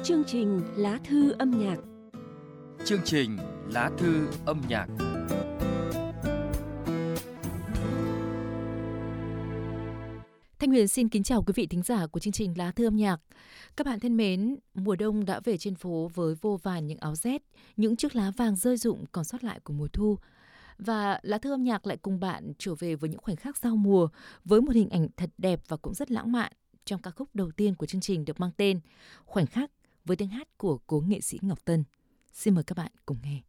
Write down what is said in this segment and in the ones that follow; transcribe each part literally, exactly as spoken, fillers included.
Chương trình Lá thư âm nhạc. Chương trình Lá thư âm nhạc. Thanh Huyền xin kính chào quý vị thính giả của chương trình Lá thư âm nhạc. Các bạn thân mến, mùa đông đã về trên phố với vô vàn những áo rét, những chiếc lá vàng rơi rụng còn sót lại của mùa thu. Và Lá thư âm nhạc lại cùng bạn trở về với những khoảnh khắc giao mùa với một hình ảnh thật đẹp và cũng rất lãng mạn trong ca khúc đầu tiên của chương trình được mang tên Khoảnh khắc với tiếng hát của cố nghệ sĩ Ngọc Tân. Xin mời các bạn cùng nghe.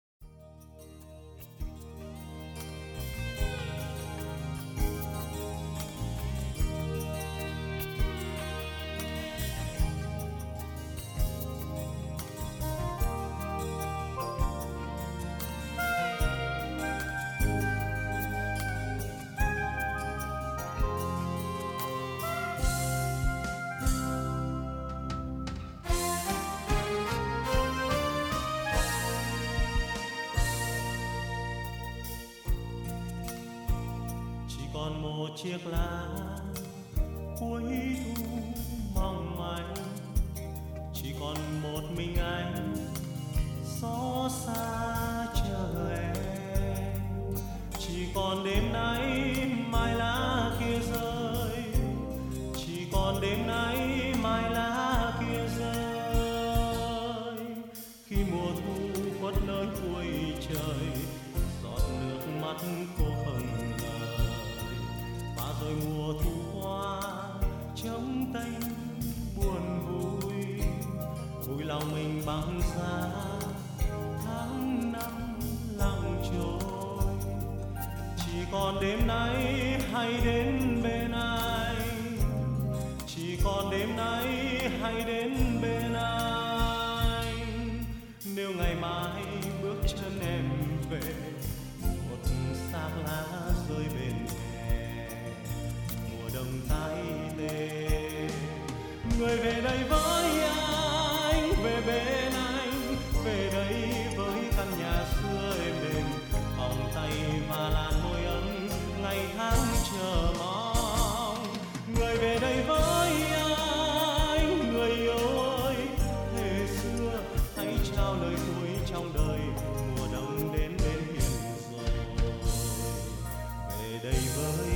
Còn một chiếc lá cuối thu mong manh, chỉ còn một mình anh xót xa chờ em. Chỉ còn đêm nay mai lá kia rơi, chỉ còn đêm nay mai lá kia rơi. Khi mùa thu khuất nơi cuối trời, giọt nước mắt cô hồng rồi mùa thu qua trống tênh buồn vui, vui lòng mình băng giá tháng năm lặng trôi. Chỉ còn đêm nay hay đến bên anh, chỉ còn đêm nay hay đến bên anh. Nếu ngày mai bước chân em về, một xác lá rơi bên đồng tay tê. Người về đây với anh, về bên anh, về đây với căn nhà xưa êm đềm, vòng tay và làn môi ấm ngày tháng chờ mong. Người về đây với anh, người yêu ơi, thề xưa hãy trao lời cuối trong đời, mùa đông đến bên hiền rồi. Về đây với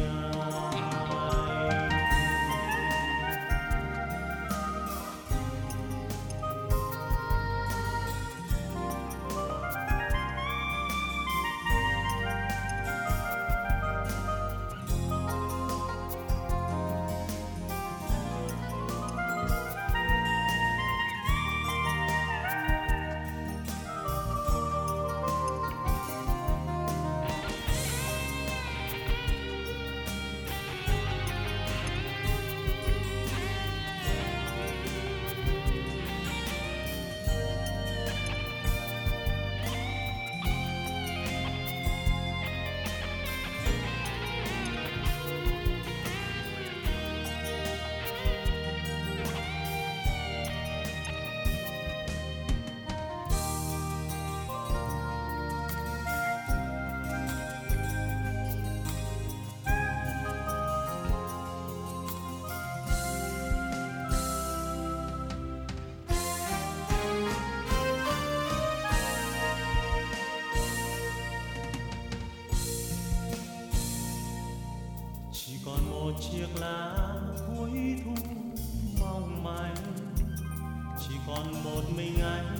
chiếc lá cuối thu mong manh, chỉ còn một mình anh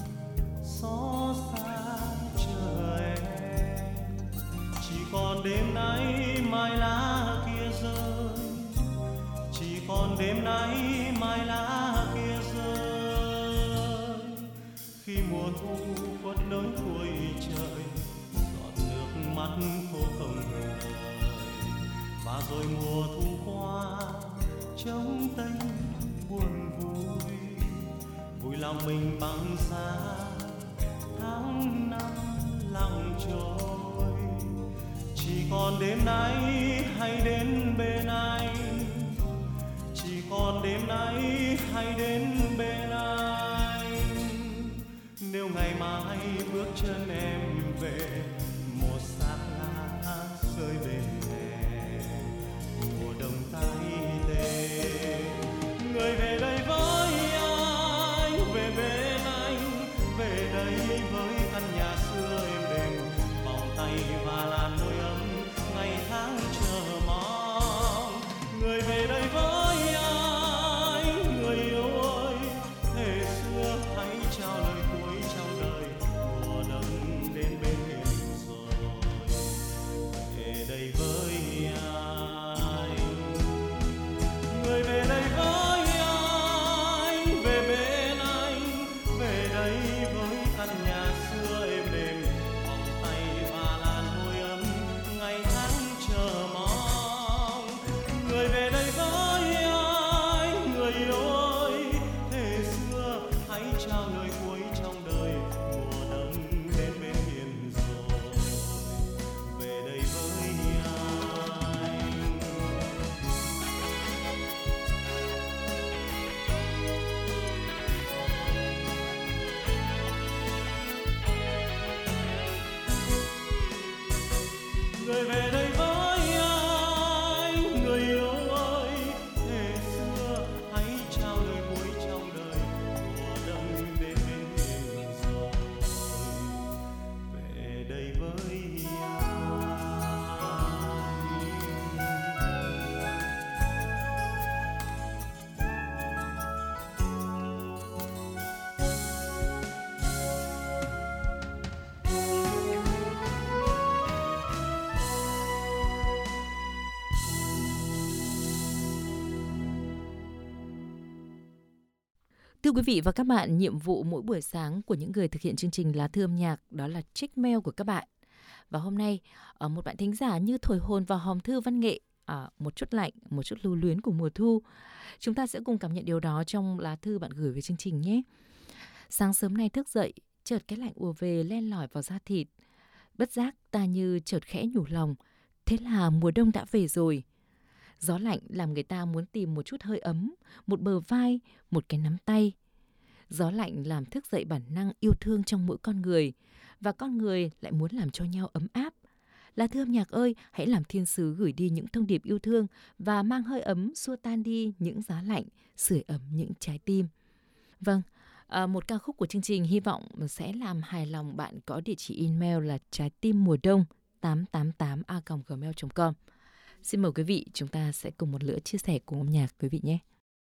xót xa chờ em. Chỉ còn đêm nay mai lá kia rơi, chỉ còn đêm nay mai lá kia rơi. Khi mùa thu khuất nơi cuối trời, giọt nước mắt khô không lời. Và rồi mùa thu qua trống tênh buồn vui, vui lòng mình băng giá tháng năm lặng trôi. Chỉ còn đêm nay hay đến bên anh, chỉ còn đêm nay hay đến bên anh. Nếu ngày mai bước chân em về, một xác lá rơi bên mùa đông tay tê. Người về đây với anh, để về đây với anh. Người yêu ơi, thề xưa hãy trao lời cuối trong đời, mùa đông đến rồi, về đây với anh. Thưa quý vị và các bạn, nhiệm vụ mỗi buổi sáng của những người thực hiện chương trình Lá Thư âm nhạc đó là check mail của các bạn. Và hôm nay, một bạn thính giả như thổi hồn vào hòm thư văn nghệ, một chút lạnh, một chút lưu luyến của mùa thu. Chúng ta sẽ cùng cảm nhận điều đó trong lá thư bạn gửi về chương trình nhé. Sáng sớm nay thức dậy, chợt cái lạnh ùa về len lỏi vào da thịt. Bất giác ta như chợt khẽ nhủ lòng, thế là mùa đông đã về rồi. Gió lạnh làm người ta muốn tìm một chút hơi ấm, một bờ vai, một cái nắm tay. Gió lạnh làm thức dậy bản năng yêu thương trong mỗi con người, và con người lại muốn làm cho nhau ấm áp. Lá Thư âm nhạc ơi, hãy làm thiên sứ gửi đi những thông điệp yêu thương và mang hơi ấm xua tan đi những giá lạnh, sưởi ấm những trái tim. Vâng, à, một ca khúc của chương trình hy vọng sẽ làm hài lòng bạn có địa chỉ email là trái tim mùa đông tám tám tám a còng gmail chấm com. Xin mời quý vị, chúng ta sẽ cùng một lượt chia sẻ cùng âm nhạc quý vị nhé.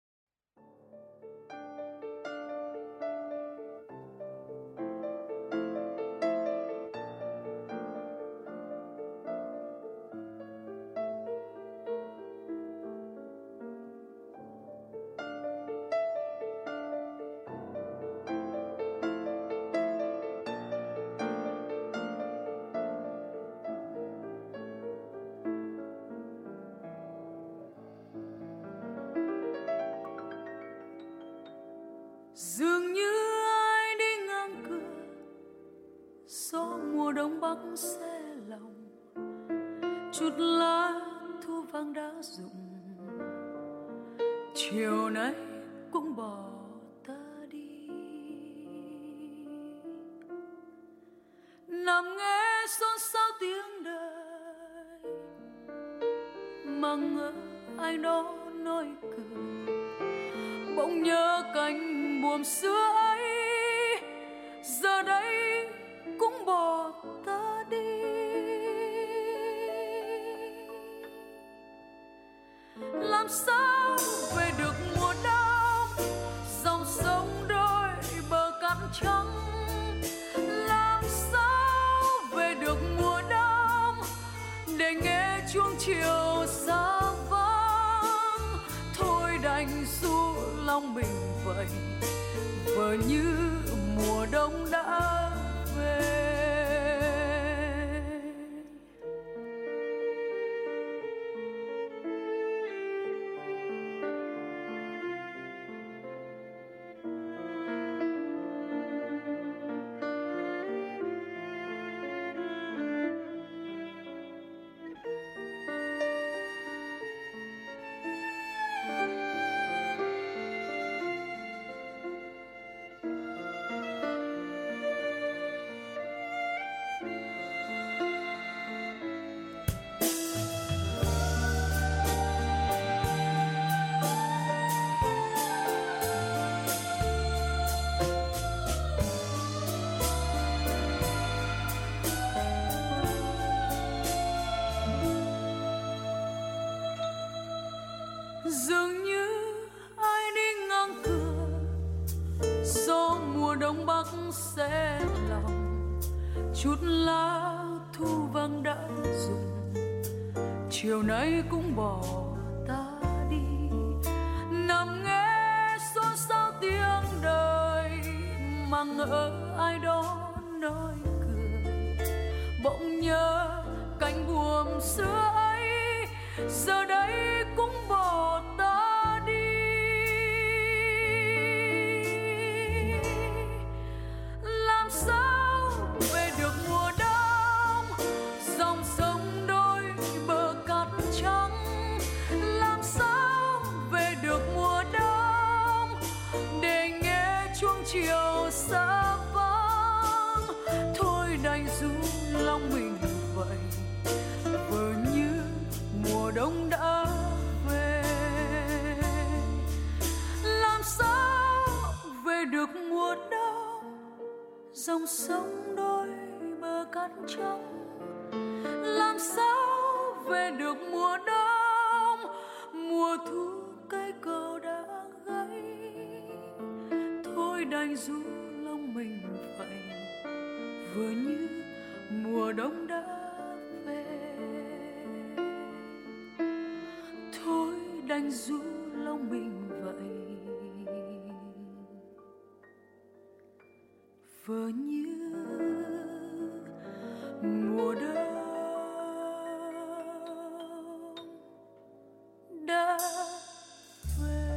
Dường như ai đi ngang cửa, gió mùa đông bắc xe lòng, chút lá thu vàng đã rụng, chiều nay cũng bỏ ta đi. Nằm nghe xôn xao tiếng đời, mà ngỡ ai đó nói cười, bỗng nhớ cánh buồm xưa ấy, giờ đây cũng bỏ ta đi. Làm sao về được mùa đông, dòng sông đôi bờ cát trắng. Làm sao về được mùa đông, để nghe chuông chiều xa vắng. Thôi đành ru lòng mình vậy, vờ như mùa đông đã về. Dường như ai đi ngang cửa, gió mùa đông bắc xe lòng, chút lá thu vàng đã rụng, chiều nay cũng bỏ ta đi. Nằm nghe xôn xao tiếng đời, mà ngỡ ai đó nói cười, bỗng nhớ cánh buồm xưa ấy, giờ đây cũng bỏ ta đi. Làm sao về được mùa đông, dòng sông đôi bờ cát trắng. Làm sao về được mùa đông, để nghe chuông chiều xa vắng. Thôi đành ru lòng mình vậy, đông đã về. Làm sao về được mùa đông, dòng sông đôi bờ cát trắng. Làm sao về được mùa đông, mùa thu cây cầu đã gãy. Thôi đành ru lòng mình vậy, vừa như mùa đông đã về. Thôi đành ru lòng mình vậy, vừa như mùa đông đã về.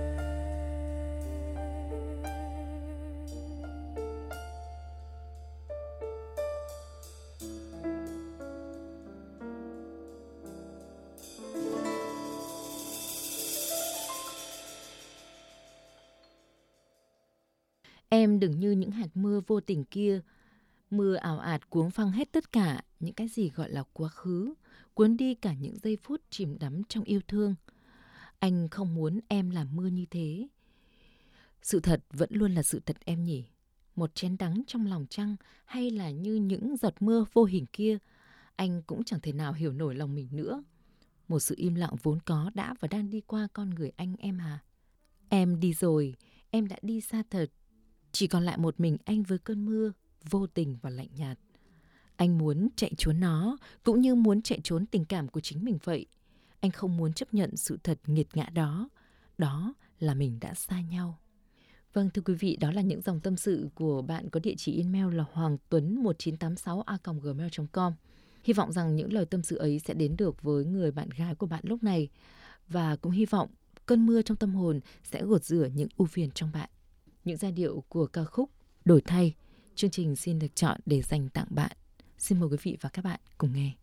Em đừng như những hạt mưa vô tình kia. Mưa ảo ạt cuốn phăng hết tất cả những cái gì gọi là quá khứ, cuốn đi cả những giây phút chìm đắm trong yêu thương. Anh không muốn em làm mưa như thế. Sự thật vẫn luôn là sự thật em nhỉ. Một chén đắng trong lòng trăng hay là như những giọt mưa vô hình kia, anh cũng chẳng thể nào hiểu nổi lòng mình nữa. Một sự im lặng vốn có đã và đang đi qua con người anh em à. Em đi rồi, em đã đi xa thật. Chỉ còn lại một mình anh với cơn mưa vô tình và lạnh nhạt. Anh muốn chạy trốn nó, cũng như muốn chạy trốn tình cảm của chính mình vậy. Anh không muốn chấp nhận sự thật nghiệt ngã đó. Đó là mình đã xa nhau. Vâng, thưa quý vị, đó là những dòng tâm sự của bạn có địa chỉ email là hoàng tuấn một chín tám sáu a còng gmail chấm com. Hy vọng rằng những lời tâm sự ấy sẽ đến được với người bạn gái của bạn lúc này. Và cũng hy vọng cơn mưa trong tâm hồn sẽ gột rửa những ưu phiền trong bạn. Những giai điệu của ca khúc Đổi Thay, chương trình xin được chọn để dành tặng bạn. Xin mời quý vị và các bạn cùng nghe.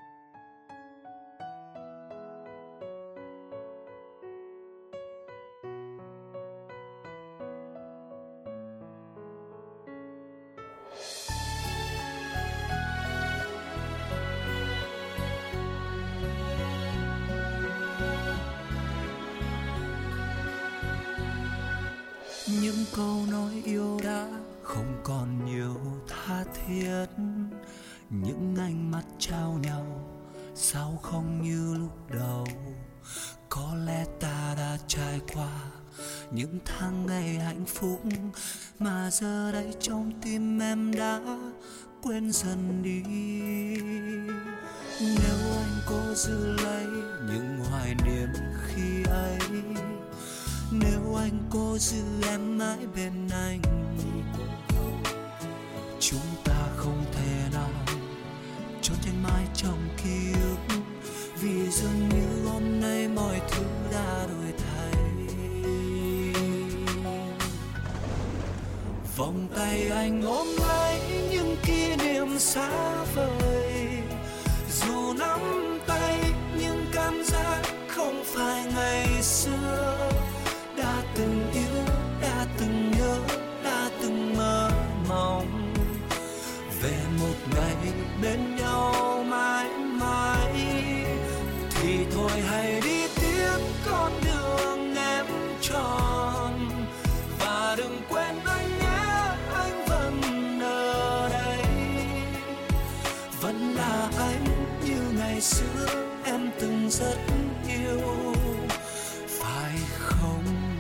Những câu nói yêu đã không còn nhiều tha thiết, những ánh mắt trao nhau sao không như lúc đầu. Có lẽ ta đã trải qua những tháng ngày hạnh phúc, mà giờ đây trong tim em đã quên dần đi. Nếu anh cố giữ lấy những hoài niệm khi ấy, nếu anh cố giữ em mãi bên anh, chúng ta không thể nào trốn tránh mãi trong ký ức, vì dường như hôm nay mọi thứ đã đổi thay. Vòng tay anh ôm lấy những kỷ niệm xa vời, dù nắm tay nhưng cảm giác không phải ngày xưa. Đã từng yêu, đã từng nhớ, đã từng mơ mộng về một ngày bên nhau mãi mãi. Thì thôi hãy đi tiếp con đường em chọn, và đừng quên anh nhé, anh vẫn ở đây. Vẫn là anh như ngày xưa em từng rất yêu, phải không?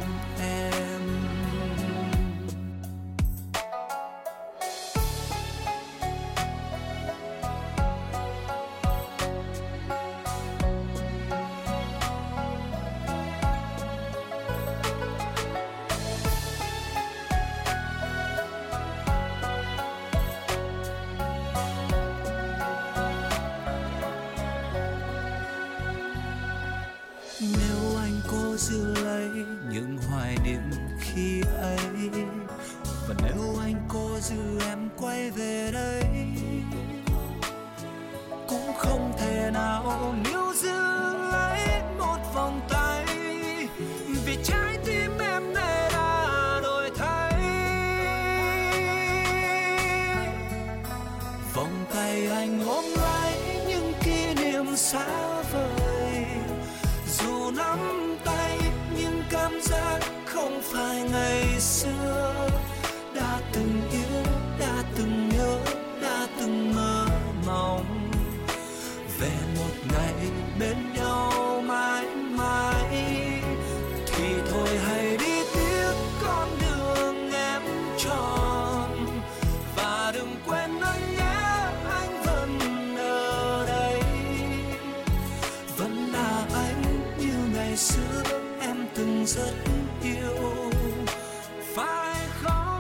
Nếu anh cố giữ lấy những hoài niệm khi ấy, và nếu anh cố giữ em quay về đây, cũng không thể nào níu giữ lấy một vòng tay, vì trái tim em này đã đổi thay. Vòng tay anh ôm lấy những kỷ niệm xa vời, nắm tay nhưng cảm giác không phải ngày xưa. Đã từng yêu, đã từng nhớ, đã từng mơ mộng về một ngày bên nhau mãi mãi. Thì thôi hãy đi tiếp con đường em chọn, và đừng quên anh nhé, anh vẫn ở đây. Vẫn là anh như ngày xưa em từng rất yêu, phải không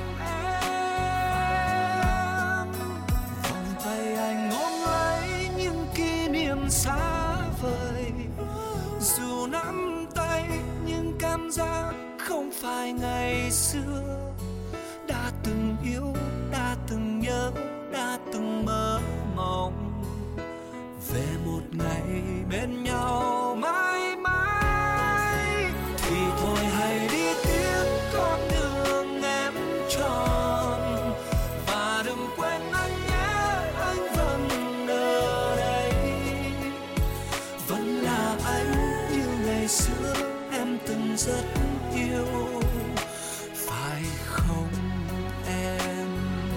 em? Vòng tay anh ôm lấy những kỷ niệm xa vời, dù nắm tay nhưng cảm giác không phải ngày xưa. Đã từng yêu, đã từng nhớ, đã từng mơ mộng về một ngày bên nhau mãi mãi. Thì thôi hãy đi tiếp con đường em chọn, và đừng quên anh nhé, anh vẫn ở đây. Vẫn là anh như ngày xưa em từng rất yêu, phải không em?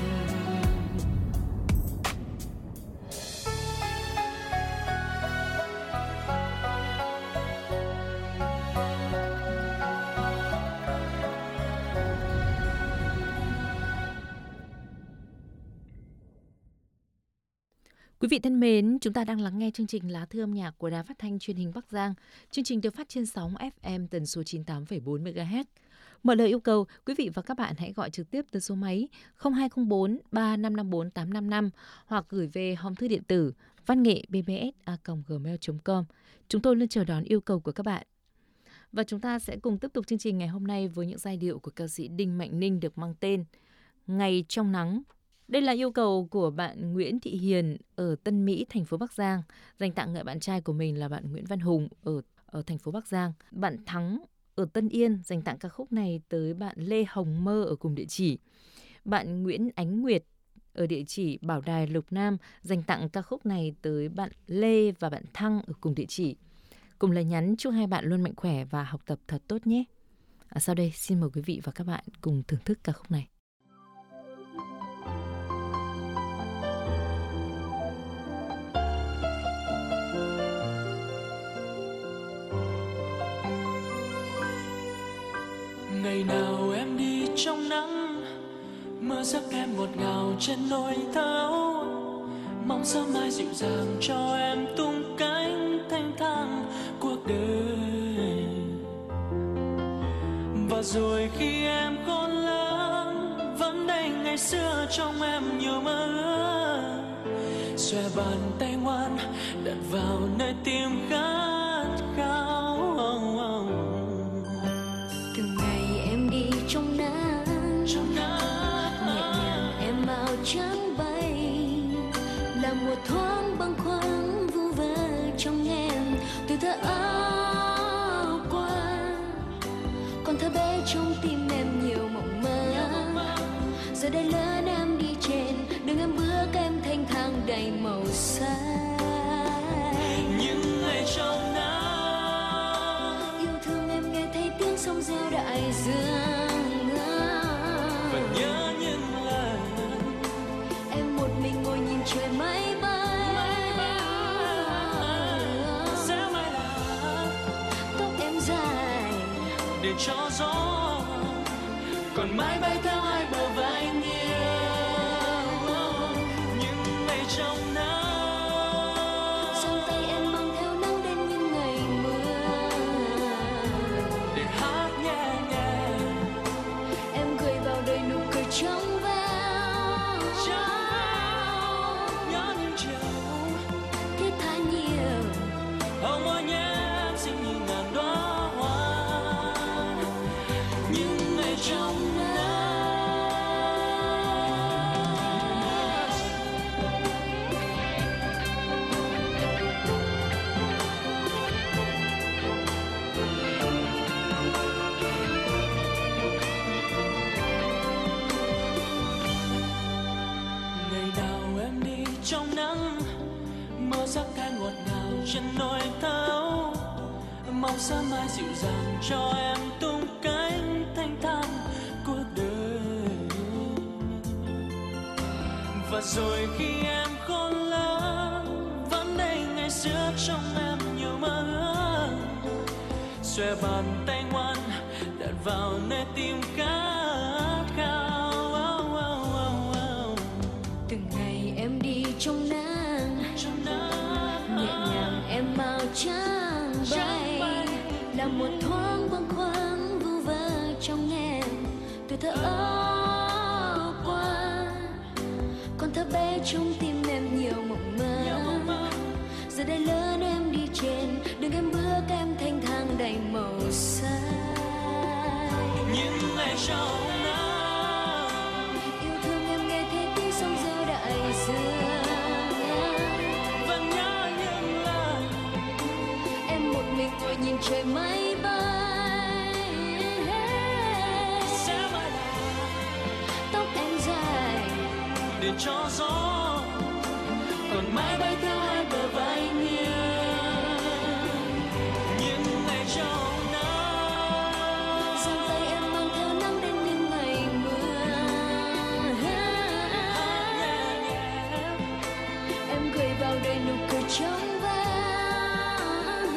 Quý vị thân mến, chúng ta đang lắng nghe chương trình Lá Thư âm nhạc của Đài Phát thanh Truyền hình Bắc Giang. Chương trình được phát trên sóng ép em tần số chín mươi tám phẩy bốn mê ga héc. Mở lời yêu cầu, quý vị và các bạn hãy gọi trực tiếp từ số máy không hai không bốn ba năm năm bốn tám năm năm hoặc gửi về hòm thư điện tử văn nghệ b b s a còng gmail chấm com. Chúng tôi luôn chờ đón yêu cầu của các bạn. Và chúng ta sẽ cùng tiếp tục chương trình ngày hôm nay với những giai điệu của ca sĩ Đinh Mạnh Ninh được mang tên Ngày trong nắng. Đây là yêu cầu của bạn Nguyễn Thị Hiền ở Tân Mỹ, thành phố Bắc Giang, dành tặng người bạn trai của mình là bạn Nguyễn Văn Hùng ở, ở thành phố Bắc Giang. Bạn Thắng ở Tân Yên dành tặng ca khúc này tới bạn Lê Hồng Mơ ở cùng địa chỉ. Bạn Nguyễn Ánh Nguyệt ở địa chỉ Bảo Đài Lục Nam dành tặng ca khúc này tới bạn Lê và bạn Thăng ở cùng địa chỉ. Cùng lời nhắn chúc hai bạn luôn mạnh khỏe và học tập thật tốt nhé. À, sau đây xin mời quý vị và các bạn cùng thưởng thức ca khúc này. Ngày nào em đi trong nắng, mưa giấc em ngọt ngào trên đôi tháo, mong sớm mai dịu dàng cho em tung cánh thanh thang cuộc đời. Và rồi khi em khôn lớn, vẫn đây ngày xưa trong em nhiều mơ ước, xòe bàn tay ngoan đặt vào nơi tim khát khao. Trong nắng, trong nắng, nhẹ nhàng em áo trắng bay, là một thoáng bâng khuâng vu vơ trong em từ thơ áo qua. Còn thơ bé trong tim em nhiều mộng mơ, giờ đây lớn em đi trên đường em bước em thanh thang đầy màu xanh. Những ngày trong nắng, yêu thương em nghe thấy tiếng sông reo đại dương. Nhớ những lần em một mình ngồi nhìn trời mây bay, sẽ mãi là tóc em dài để cho gió còn mãi bay theo hai bờ vai anh yêu. Những ngày trong nắng, trong tay em mang theo nắng đến những ngày mưa, để hát nhẹ nhẹ em gửi vào đời nụ cười trong veo. Nhớ những chiều thiết tha nhiều, hồng hoa nhé em xinh như ngàn đóa hoa. Những ngày trong nắng, sớm mai dịu dàng cho em tung cánh thanh thang cuộc đời. Và rồi khi em khôn lớn vẫn đây ngày xưa trong em nhiều mơ ước, xòe bàn tay ngoan đặt vào nơi tim khát khao. Oh, oh, oh, oh. Từng ngày em đi trong nắng, Trong nắng nhẹ nhàng em màu trắng bay, là một thoáng bâng khuâng vu vơ trong em. Tuổi thơ áo qua, còn thơ bé trong tim em nhiều mộng mơ. Giờ đây lớn em đi trên đường em bước em thanh thang đầy màu xanh. những ngày trong nắng Yêu thương em nghe thấy tiếng sóng dữ đại dương, vẫn nhớ những lời em một mình ngồi nhìn trời mây bay. sẽ mãi là Tóc em dài để cho gió còn mãi bay theo hai bờ vai nghiêng. Những ngày trong nắng giang tay em mang theo nắng đến những ngày mưa. Em gửi vào đời nụ cười trong veo,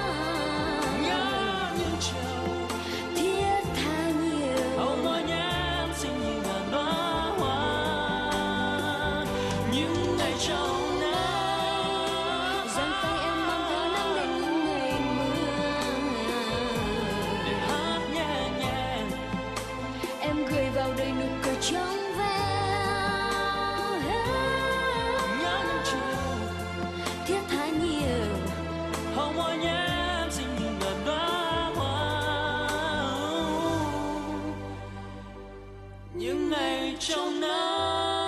nhớ những chiều thiết tha nhiều. hồng môi nhé em xinh như ngàn đóa hoa. Những ngày trong nắng Giang tay em mang theo nắng đến những ngày mưa. để hát nhẹ nhẹ Em gửi vào đời nụ cười trong veo, nhớ những chiều thiết tha nhiều. hồng môi nhé em xinh như ngàn đóa hoa. Những ngày trong nắng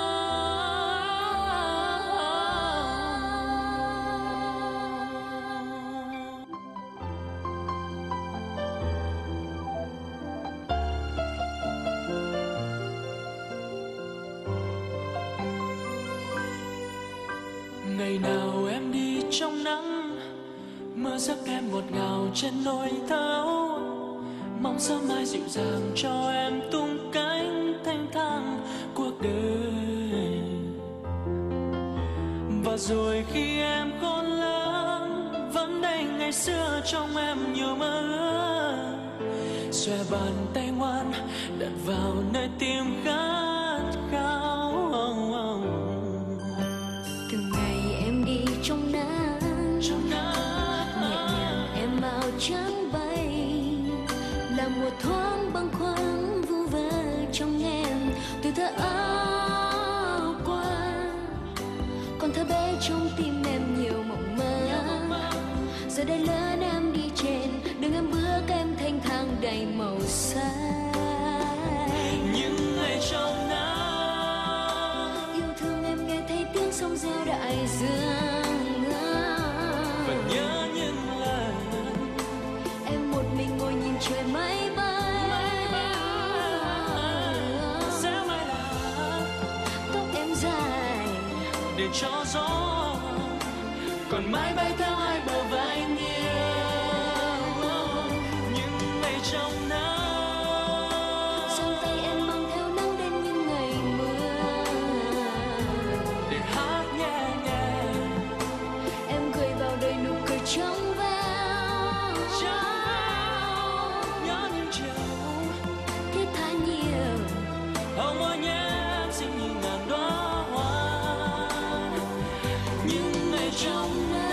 ngày nào em đi trong nắng, mưa giấc em ngọt ngào trên nỗi thấu, mong sớm mai dịu dàng cho em tung cánh thanh thang cuộc đời. Và rồi khi em khôn lớn vẫn đây ngày xưa trong em nhiều mơ ước, xòe bàn tay ngoan đặt vào nơi tim khát khao. Oh, oh. Từng ngày em đi trong nắng, Trong nắng nhẹ nhàng em màu trắng bay, là một thoáng bâng khuâng vu vơ trong em. Tuổi thơ áo qua, còn thơ bé trong tim em nhiều mộng mơ. Giờ đây lớn em đi trên đường em bước em thanh thang đầy màu xanh. những ngày trong nắng Yêu thương em nghe thấy tiếng sóng reo đại dương, và nhớ những lời em một mình ngồi nhìn trời mây bay. sẽ mãi là Tóc em dài để cho gió còn mãi bay theo hai bờ vai nghiêng. Những ngày trong nắng giang tay em mang theo nắng đến những ngày mưa. để hát nhẹ nhẹ Em gửi vào đời nụ cười trong veo, nhớ những chiều thiết tha nhiều. hồng môi nhé em xinh như ngàn đóa hoa. Những ngày trong nắng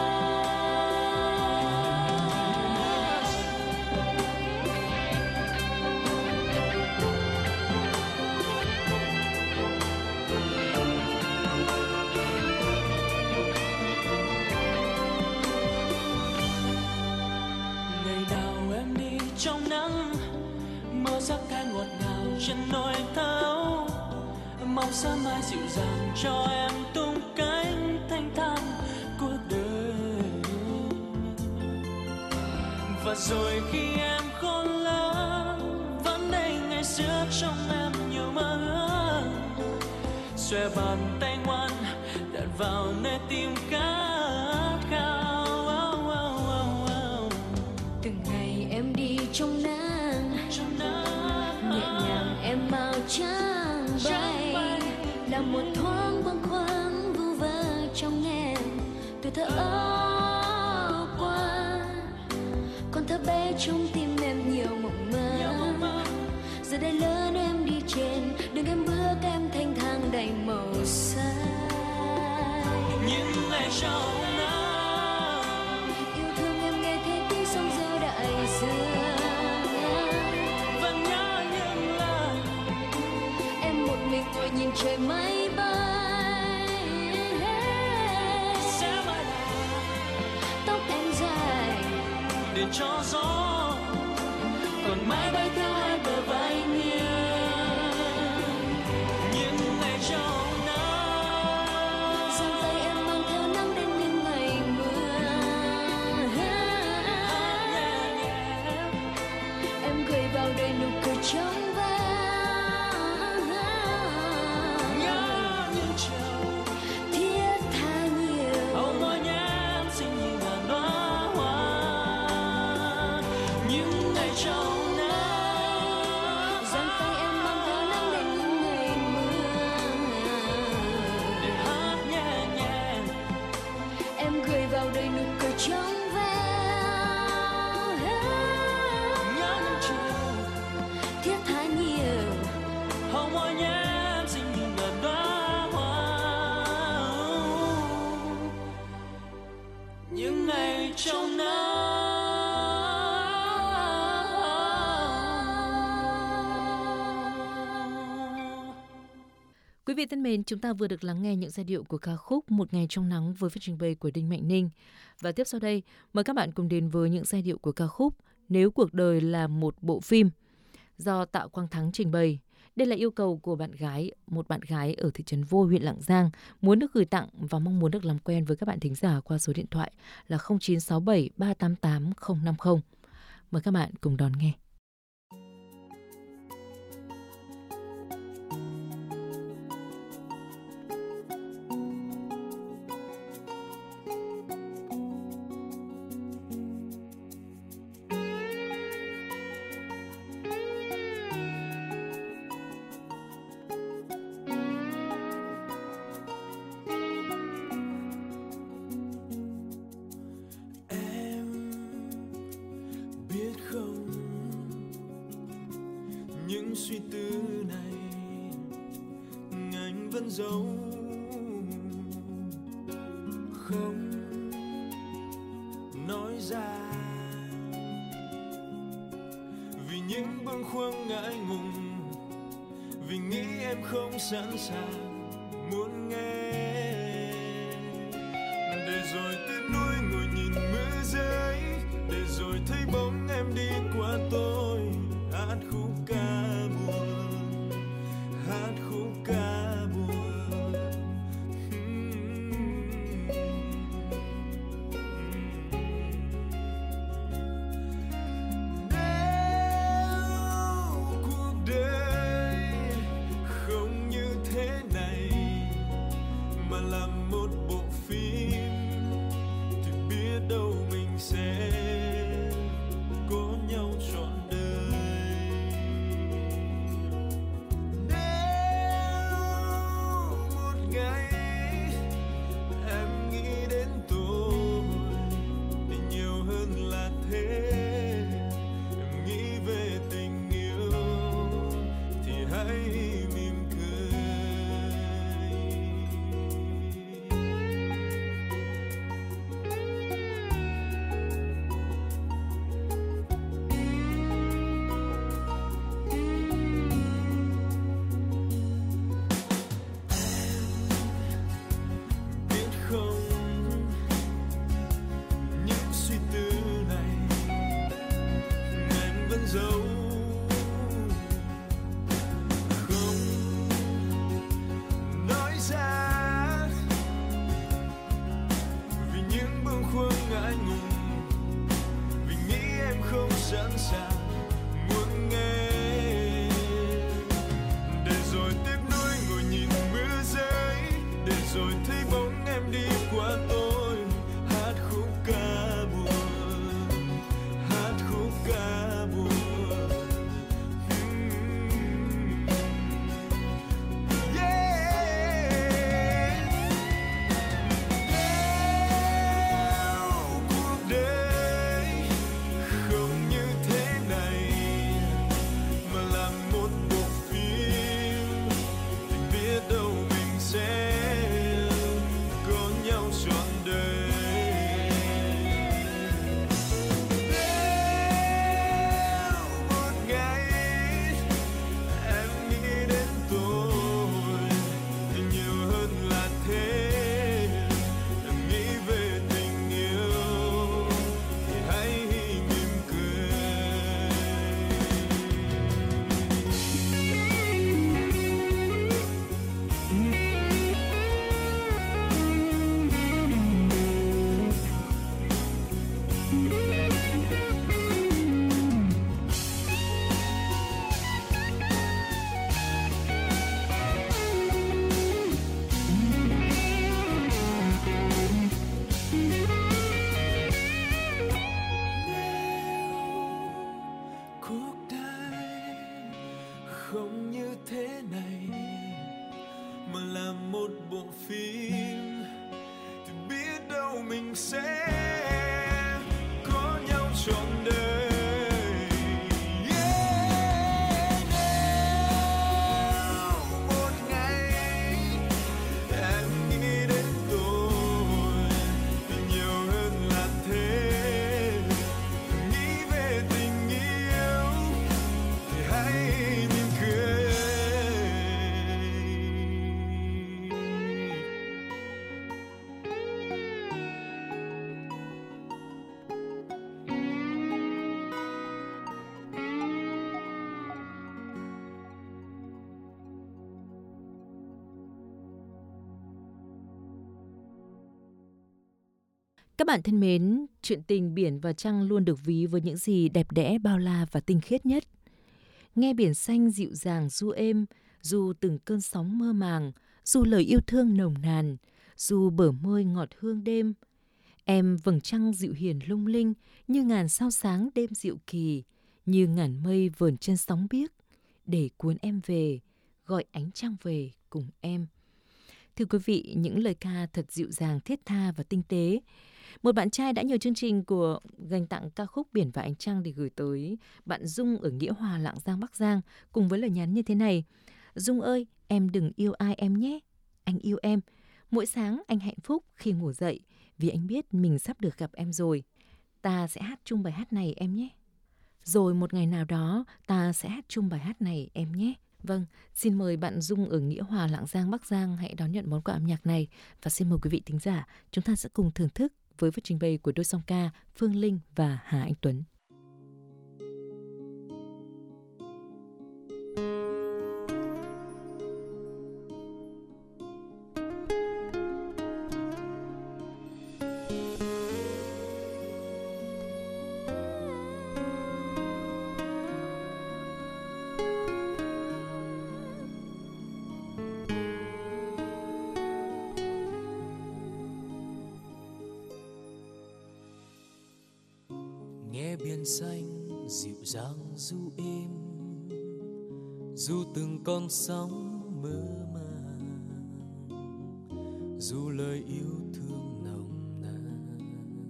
ngày nào em đi trong nắng, mưa giấc em ngọt ngào trên nỗi thấu, mong sớm mai dịu dàng cho em tung cánh thanh thang cuộc đời. Và rồi khi em khôn lớn vẫn đây ngày xưa trong em nhiều mơ ước, xòe bàn tay ngoan đặt vào nơi tim khát khao. Oh, oh, oh, oh. là một thoáng bâng khuâng vu vơ trong em. Tuổi thơ áo qua, còn thơ bé trong tim em nhiều mộng mơ. Giờ đây lớn em đi trên đường em bước em thanh thang đầy màu xanh. Những ngày trong nắng yêu thương em nghe thấy tiếng sóng dữ đại dương. vẫn nhớ những lời Em một mình ngồi nhìn trời mây bay. sẽ mãi là Tóc em dài để cho gió còn mãi bay theo hai bờ vai nghiêng. Những ngày trong nắng giang tay em mang theo nắng đến những ngày mưa. Em gửi vào đời nụ cười trong veo. nhớ những chiều Thiết tha nhiều hầu môi nhé em xinh như ngàn đóa hoa. Những ngày trong nắng giang tay em mang theo nắng đến những ngày mưa. để hát nhẹ nhẹ Em gửi vào đời nụ cười trong veo. nhớ những chiều Thiết tha nhiều hầu môi nhé em xinh như ngàn đóa hoa. Những ngày trong nắng. Quý vị thân mến, chúng ta vừa được lắng nghe những giai điệu của ca khúc Một Ngày Trong Nắng với phần trình bày của Đinh Mạnh Ninh. Và tiếp sau đây, mời các bạn cùng đến với những giai điệu của ca khúc Nếu Cuộc Đời Là Một Bộ Phim do Tạ Quang Thắng trình bày. Đây là yêu cầu của bạn gái, một bạn gái ở thị trấn Vôi, huyện Lạng Giang, muốn được gửi tặng và mong muốn được làm quen với các bạn thính giả qua số điện thoại là không chín sáu bảy ba tám tám không năm không. Mời các bạn cùng đón nghe. Em biết không, những suy tư này anh vẫn giấu không nói ra, vì những bâng khuâng ngại ngùng, vì nghĩ em không sẵn sàng muốn nghe, để rồi tiếc nuối ngồi nhìn mưa rơi, để rồi thấy bóng em đi qua tôi, hát khúc ca buồn, hát khúc ca buồn. Nếu cuộc đời không như thế này mà là một bộ phim, thì biết đâu mình sẽ có nhau trọn đời. Nếu một ngày em nghĩ đến tôi thì nhiều hơn là thế, em nghĩ về tình yêu thì hãy mỉm cười. Biết không, những suy tư này anh vẫn giấu không nói ra, vì những bâng khuâng ngại ngùng, vì nghĩ em không sẵn sàng muốn nghe, để rồi tiếc nuối ngồi nhìn mưa rơi, để rồi thấy bóng em đi qua tôi, hát khúc ca buồn, hát khúc ca buồn. Yeah. trọn đời. Các bạn thân mến, chuyện tình biển và trăng luôn được ví với những gì đẹp đẽ, bao la và tinh khiết nhất. Nghe biển xanh dịu dàng du êm, dù từng cơn sóng mơ màng, dù lời yêu thương nồng nàn, dù bờ môi ngọt hương đêm. Em vầng trăng dịu hiền lung linh, như ngàn sao sáng đêm dịu kỳ, như ngàn mây vờn trên sóng biếc, để cuốn em về, gọi ánh trăng về cùng em. Thưa quý vị, những lời ca thật dịu dàng, thiết tha và tinh tế. Một bạn trai đã nhờ chương trình của dành tặng ca khúc Biển và Ánh Trăng để gửi tới bạn Dung ở Nghĩa Hòa, Lạng Giang, Bắc Giang, cùng với lời nhắn như thế này. Dung ơi, em đừng yêu ai em nhé. Anh yêu em. Mỗi sáng anh hạnh phúc khi ngủ dậy, vì anh biết mình sắp được gặp em rồi. Ta sẽ hát chung bài hát này em nhé. Rồi một ngày nào đó ta sẽ hát chung bài hát này em nhé. Vâng, xin mời bạn Dung ở Nghĩa Hòa, Lạng Giang, Bắc Giang hãy đón nhận món quà âm nhạc này. Và xin mời quý vị thính giả, chúng ta sẽ cùng thưởng thức với phần trình bày của đôi song ca Phương Linh và Hà Anh Tuấn. Nghe biển xanh dịu dàng du êm, dù từng con sóng mơ màng, dù lời yêu thương nồng nàn,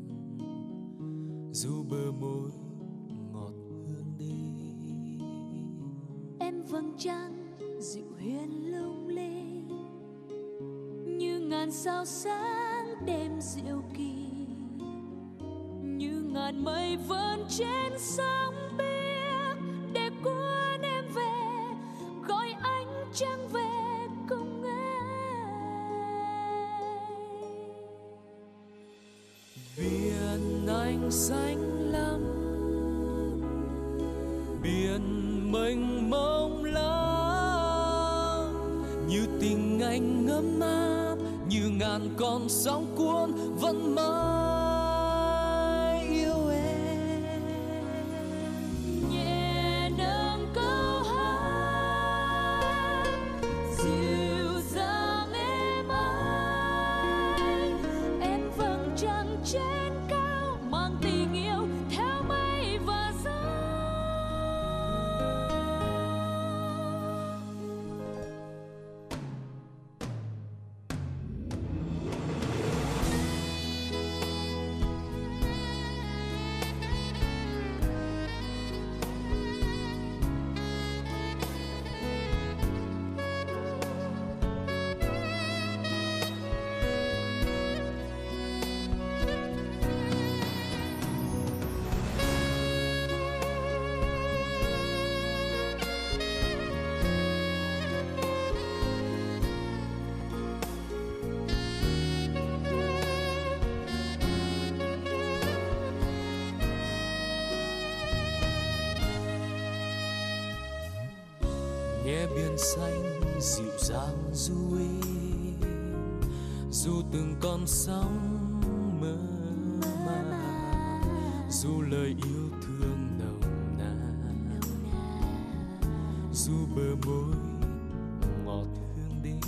dù bờ môi ngọt hương đêm. Em vầng trăng dịu hiền lung linh, như ngàn sao sáng đêm diệu kỳ, như ngàn mây vươn trên sóng biếc, để cuốn em về, gọi ánh trăng về cùng em. Biển anh xanh lắm, biển mênh mông lắm, như tình anh ngấm áp, như ngàn con sóng cuốn vẫn mãi. Nghe biển xanh dịu dàng du êm, dù từng con sóng mơ màng, dù lời yêu thương nồng nàn, dù bờ môi ngọt hương đêm.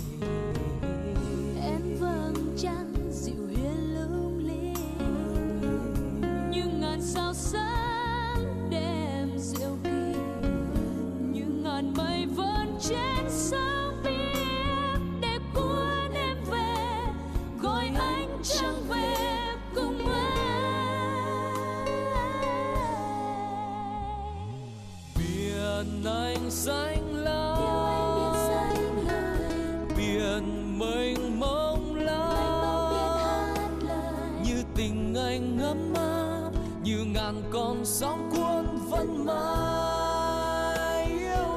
Em vầng trăng dịu hiền lung linh, như ngàn sao sáng đêm diệu kỳ, như ngàn mây vươn trên sóng biếc, để cuốn em về, gọi ánh trăng về cùng em. xanh lam, biển mênh mông lắm, như tình anh ấm áp, như ngàn con sóng cuốn vẫn mãi yêu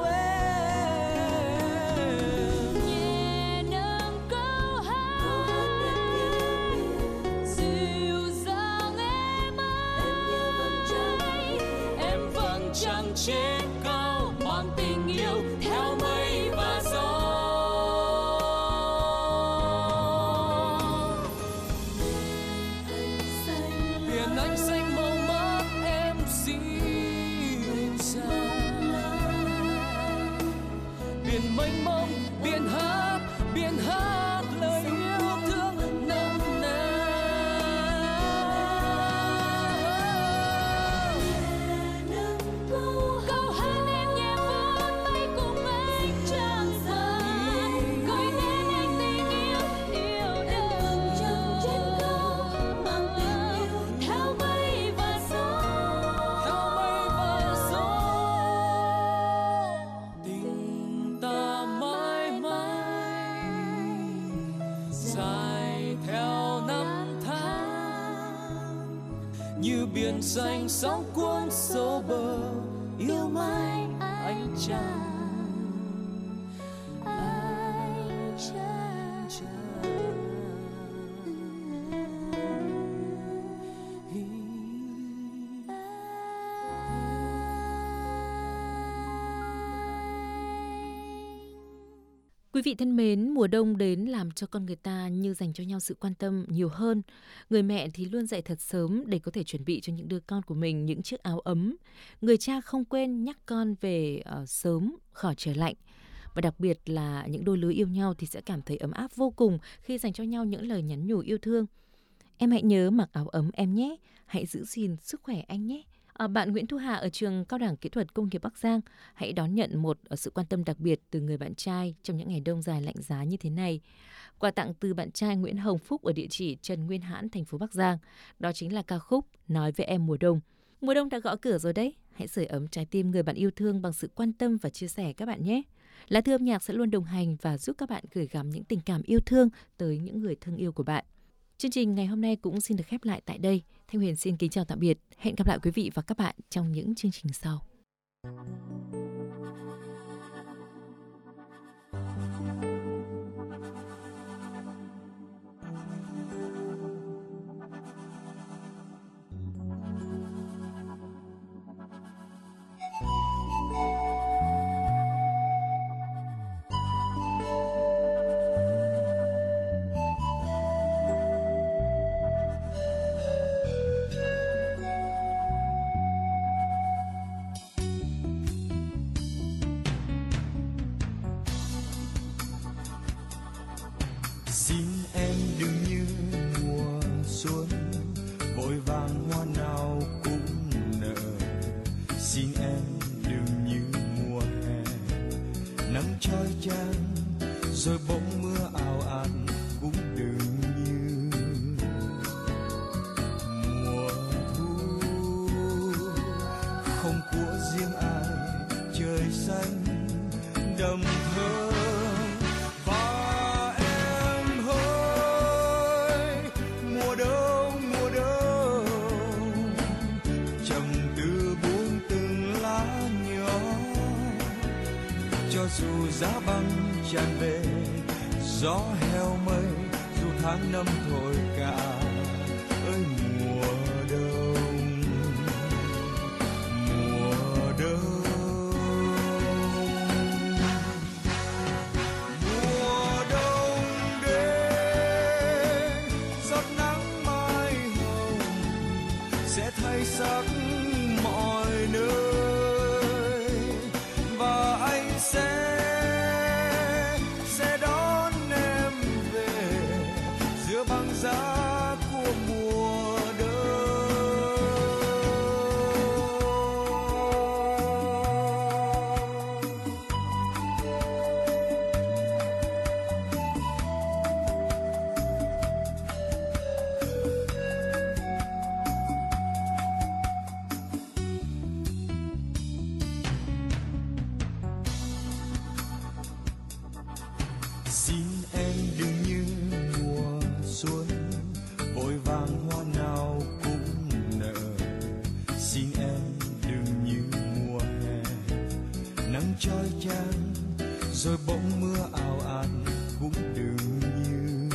em. Nhẹ nâng câu hát dịu dàng em ơi, Em vẫn chẳng trên cao mang tình yêu theo mây và gió. Biển anh xanh màu mắt em dịu dàng, biển mênh mông, biển hát, biển hát lời yêu thương nồng nàn. câu hát em nhẹ vút bay cùng anh tràn dần, gửi đến anh tình yêu yêu đời trên cao, mang tình yêu theo mây và gió. Theo mây và gió, tình ta mãi mãi dài theo năm tháng, như biển xanh sóng cuốn sâu bờ, yêu mãi anh chàng. Anh chẳng Quý vị thân mến, mùa đông đến làm cho con người ta như dành cho nhau sự quan tâm nhiều hơn. Người mẹ thì luôn dậy thật sớm để có thể chuẩn bị cho những đứa con của mình những chiếc áo ấm. Người cha không quên nhắc con về uh, sớm khỏi trời lạnh. Và đặc biệt là những đôi lứa yêu nhau thì sẽ cảm thấy ấm áp vô cùng khi dành cho nhau những lời nhắn nhủ yêu thương. Em hãy nhớ mặc áo ấm em nhé, hãy giữ gìn sức khỏe anh nhé. À, bạn Nguyễn Thu Hà ở trường Cao đẳng Kỹ thuật Công nghiệp Bắc Giang hãy đón nhận một uh, sự quan tâm đặc biệt từ người bạn trai trong những ngày đông dài lạnh giá như thế này. Quà tặng từ bạn trai Nguyễn Hồng Phúc ở địa chỉ Trần Nguyên Hãn, thành phố Bắc Giang. Đó chính là ca khúc Nói với em mùa đông. Mùa đông đã gõ cửa rồi đấy. Hãy sưởi ấm trái tim người bạn yêu thương bằng sự quan tâm và chia sẻ các bạn nhé. Lá Thư âm nhạc sẽ luôn đồng hành và giúp các bạn gửi gắm những tình cảm yêu thương tới những người thân yêu của bạn. Chương trình ngày hôm nay cũng xin được khép lại tại đây. Thanh Huyền xin kính chào tạm biệt. Hẹn gặp lại quý vị và các bạn trong những chương trình sau. Xin em đừng như mùa xuân vội vàng hoa nào cũng nở. Xin em đừng như mùa hè nắng trói chang rồi bỗng mưa ào ạt. Cũng đừng như mùa thu không của riêng ai, trời xanh đầm thơ. Dù giá băng tràn về, gió heo mây, dù tháng năm thổi cả ơi mùa đông, mùa đông, mùa đông đến, giọt nắng mai hồng sẽ thay sắc mọi nơi và anh sẽ băng giá của mùa chói chang, rồi bỗng mưa ào ạt cũng đừng như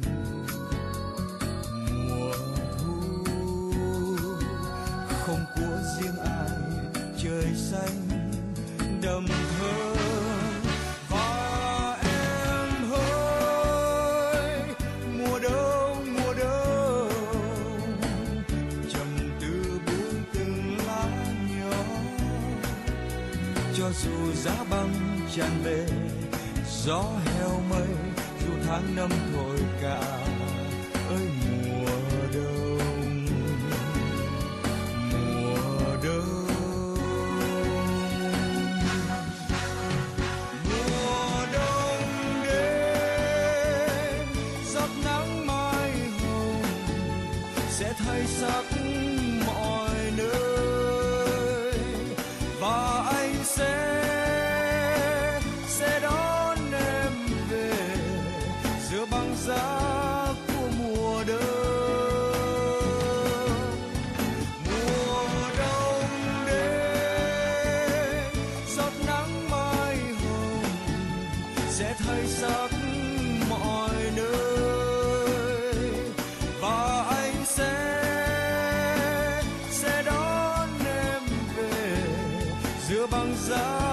mùa thu. Không của riêng ai, trời xanh đầm thơ. Và em hỡi mùa đông, mùa đông, trầm tư buông từng lá nhỏ. Cho dù giá băng tràn về, gió heo mây, dù tháng năm thổi cả, ơi mùa đông, mùa đông. Mùa đông đến, giọt nắng mai hồng sẽ thay sắc mọi nơi, và anh sẽ sẽ đón em về giữa băng giá của mùa đông. Mùa đông đến, giọt nắng mai hồng sẽ thay sắc mọi nơi, và anh sẽ sẽ đón em về giữa băng giá